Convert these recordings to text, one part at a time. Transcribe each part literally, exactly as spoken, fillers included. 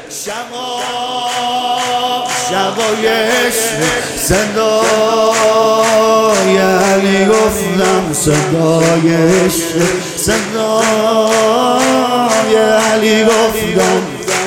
شبا شبای صدای علی گفتم صدای صدای علی گفتم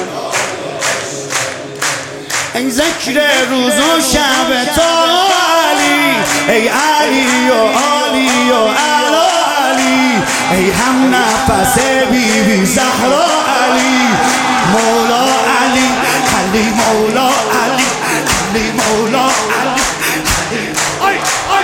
ای ذکر روز و شب تا علی ای علی و علی و علی ای هم نفس بی بی زهرا علی مولا علی علی مولا علی علی مولا علی ای ای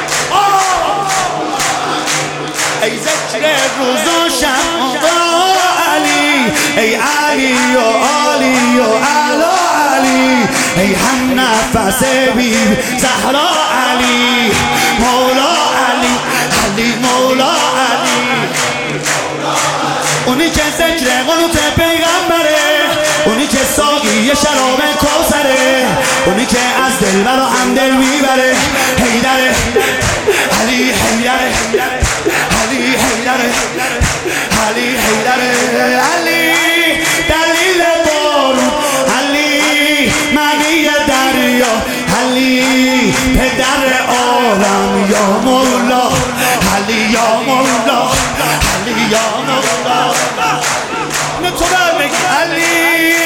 ای ذکر روز و شب علی ای علی و علی و علی ای هم نفس بی زهرا علی مولا علی علی مولا علی اونی که ذکر قنوت پیغمبره اونی که ساقی شراب کوثره اونی که از دل برا هم دل میبره حیدره علی حیدره علی حیدره علی حیدره علی دلیل بارون علی معنی دریا علی پدر عالم یا مولا علی یا مولا علی یا مولا نتونم بگی علی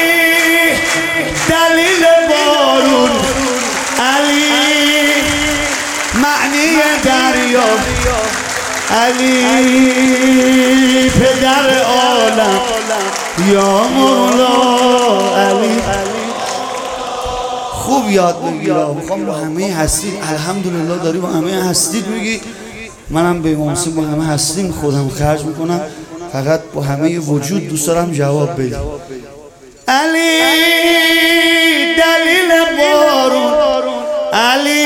دلیل بارون علی معنی دریا علی پدر عالم یا مولا علی خوب یاد بگیرم میخوام با همه هستید الحمدلله داری با همه هستید میگی منم به امام حسین با همه هستیم خودم خرج میکنم فقط با همه وجود دوست دارم جواب بدی علی دلیل بارون علی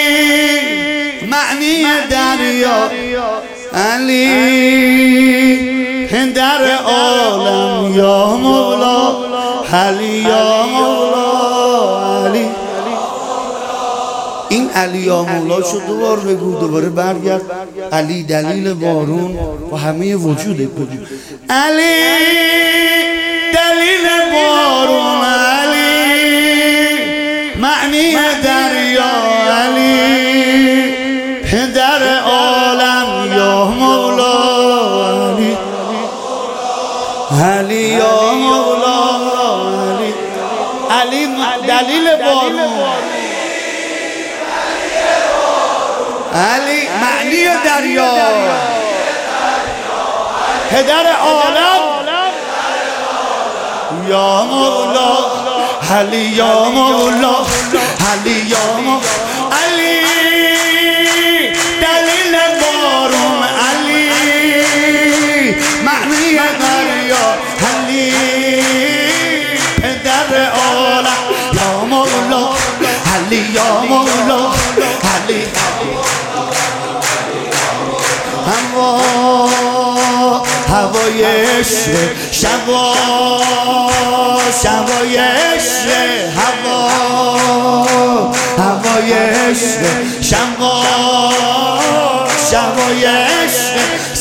معنی دریا علی در عالم یا مولا علی یا مولا علی این علی یا مولا شد دوبار بگو دوباره برگرد علی دلیل بارون و همه وجودت بگو علی دلیل بارون علی معنی دریا علی در عالم یا مولا علی علی یا مولا علی علی دلیل بارون علی معنی دریا پدر عالم یا مولا علی یا مولا علی یا مولا علی دلیل بارون علی معنی دریا علی پدر عالم یا مولا علی یا مولا علی هوا هوای عشق شبا شبای عشق هوا هوای عشق شبا شبای عشق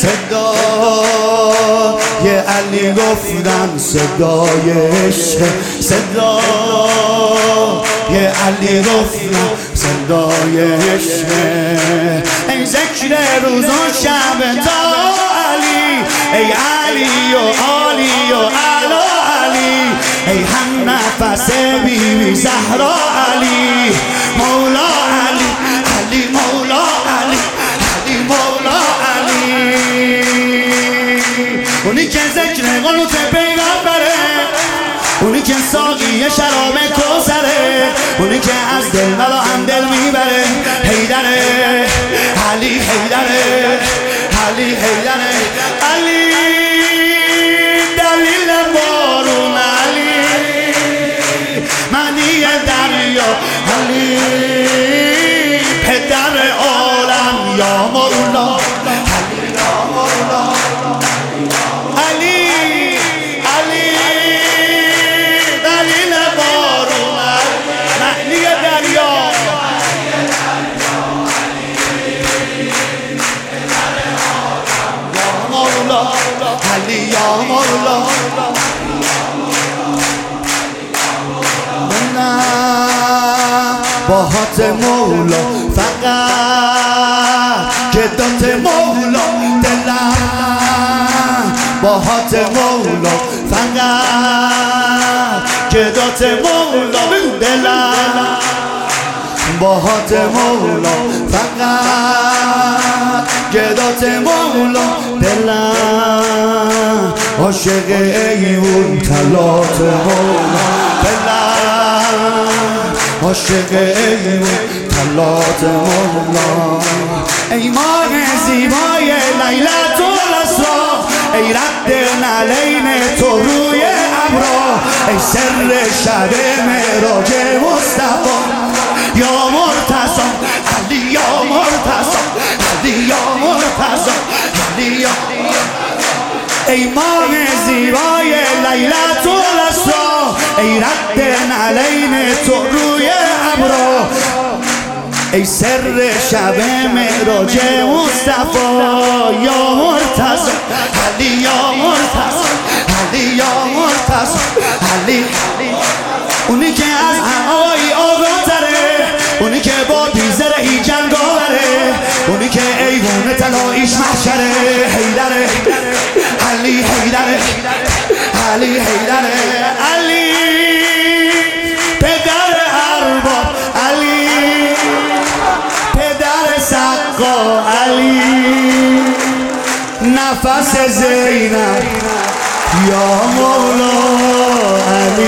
صدای علی گفتم صدای عشق صدای علی گفتم صدای عشق ای ذکر روز و شب تا علی ای علی و علی و علا علی ای هم نفس بی بی زهرا علی مولا علی علی مولا علی علی مولا علی اونی که ذکر قنوت پیغمبره اونی که ساقی شراب کوثره اونی که از دل ملا هم دل میبره حیدره علی حیدره علی حیدره علی دلیل بارون علی معنی دریا علی باهات مولا فقط گدات مولا دلم باهات مولا فقط گدات مولا دلم باهات مولا فقط گدات مولا دلم عاشق ایون طلات مولا دلم عاشق ایون طلات مولا ای ماه زیبای لیلت الاسرا ای رد نعلین تو روی ابرا ای سر شب معراج مصطفی یا مرتضی علی یا مرتضی علی یا مرتضی علی یا ای ماه زیبای لیلت الاسرا ای رد نعلین تو روی ابرا ای سر شب معراج مصطفی یا مرتضی علی یا مرتضی علی یا مرتضی علی اونی که از هوایی آگاه تره اونی که با بیزرهی جنگاوره اونی که ایوون طلاییش محشره حیدره علی حیدره علی حیدره علی پدر ارباب علی پدر سقا علی نفس زینب یا مولا علی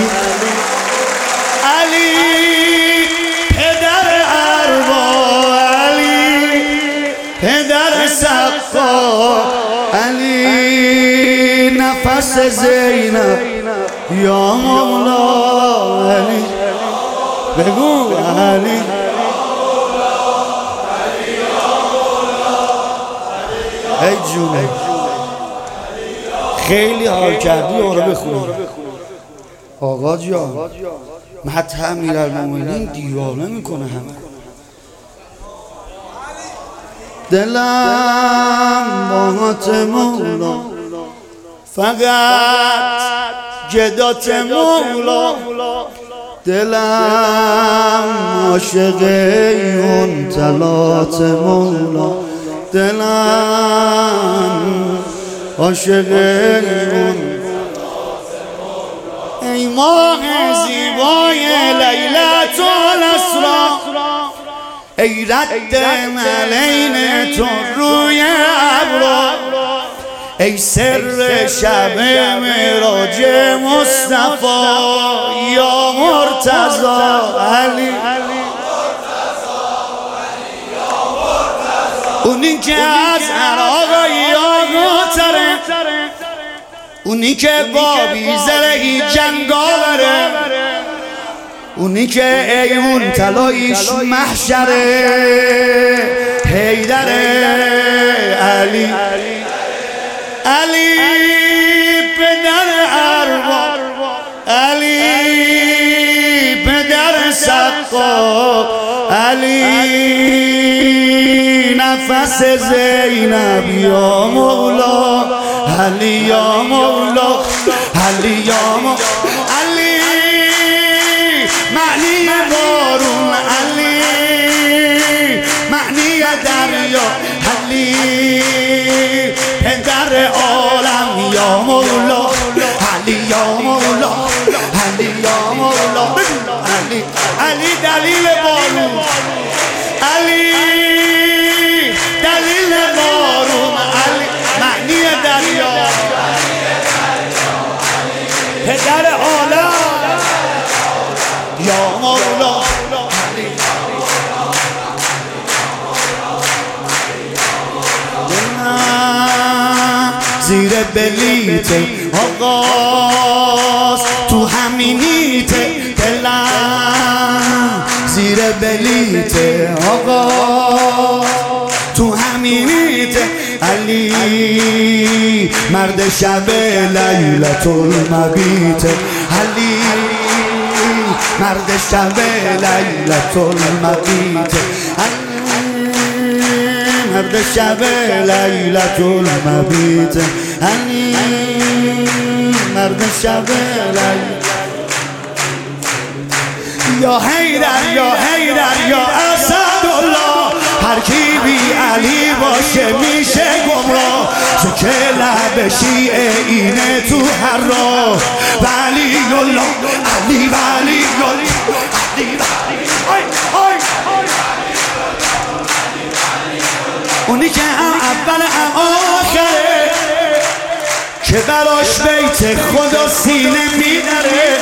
علی پدر ارباب علی پدر سقا علی نفس زینب یا مولا علی بگو علی ای جونه خیلی حال کردی آره بخونی آقا جان مدح امیرالمومنین دیوانه میکنه همه دلم باهات مولا فقط گدات مولا دلم عاشق ایون طلات مولا دلم عاشق ایون ای ماه زیبای لیلت الاسرا ای رد نعلین تو روی ابرا ای سر شب معراج مصطفی یا مرتضی علی اونی که از عراقی آگاه تره اونی که با بیزرهی جنگاوره اونی که ایمون طلاییش محشره حیدره علی علی پدر ارباب علی پدر سقا علی نفس زینب یا مولا علی یا مولا علی یا مولا علی معنی بارون علی معنی دریا علی پدر عالم یا مولا علی یا مولا علی یا مولا علی علی دلیل بارون علی دلیل بارون علی معنی دریا پدر عالم یا مولا زیر بلیت آغاز تو همینیت دلم زیر بلیت آغاز تو همینیت علی مرد شب لیلت المبیت علی مرد شب لیلت المبیت مرد شب لیلت المبیت علی مرد شب لیلت یا حیدر یا حیدر لب شیعه اینه تو هر راه ولی الله علی ولی الله علی اونی که هم اول هم آخره که براش بیت خدا سینه میدره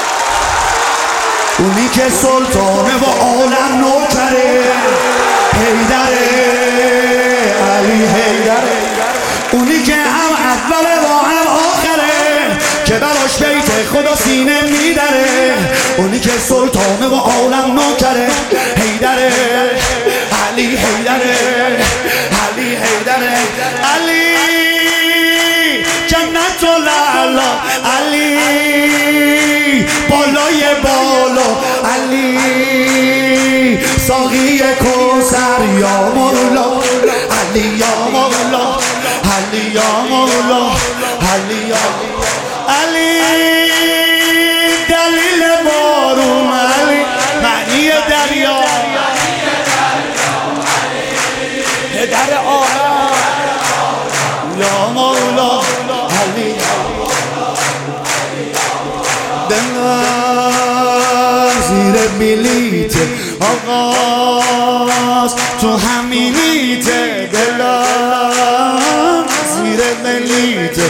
اونی که سلطانه و عالم نوکره حیدره علی حیدره اونی که هم اول و هم آخره که براش بیت خدا سینه میدره اونی که سلطانه و عالم نوکره حیدره علی حیدره علی حیدره علی جنت الاعلی علی بالای بالا علی ساقی کوثر یا مولا علی یا مولا علی یا مولا علی یا علی دلیل بارون علی معنی دریا در آرام یا مولا علی دلم زیر بلیت آغاز تو همینیت دلم زیر بلیت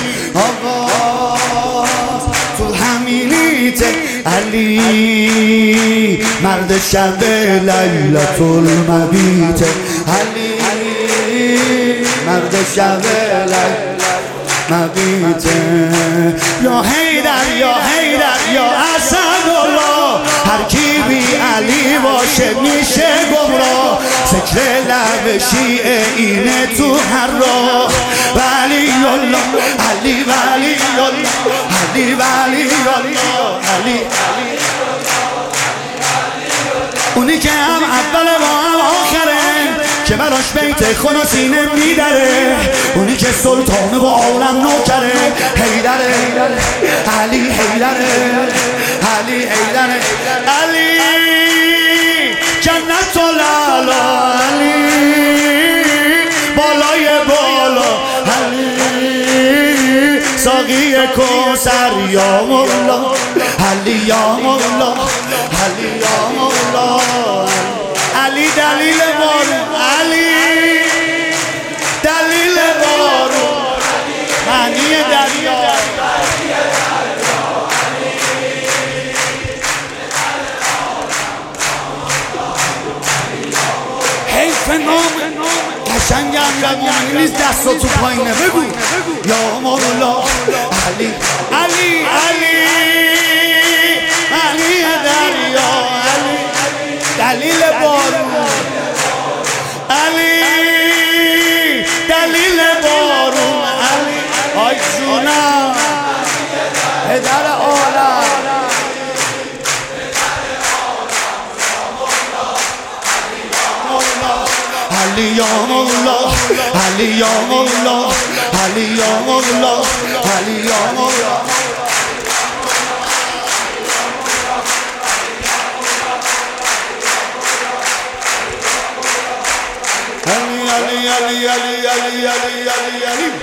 آغاز تو همینیت علی مرد شب لیلت المبیت علی مرد شب لیلت مبیت یا حیدر یا حیدر یا اسدالله هر کی بی علی باشه میشه گمراه ذکر لب شیعه اینه تو هر راه ولی الله علی ولی الله علی ولی الله علی اونی که هم اول و هم آخره که براش بیت خدا سینه میدره اونی که سلطانه و عالم نوکره حیدره علی حیدره علی حیدره علی جنت الاعلی علی بالای بالا علی ساقی کوثر یا مولا علی یا مولا علی یا مولا علی دلیل بارون علی دلیل بارون معنی دریا حیف نام قشنگم لبونی نیست دستا تو پایینه بگو یا مولا علی علی علی معنی دریا علی دلیل بارون علی دلیل بارون علی آی جونم پدر عالم علی یا مولا علی یا مولا علی یا مولا علی یا مولا علی علی علی علی علی علی علی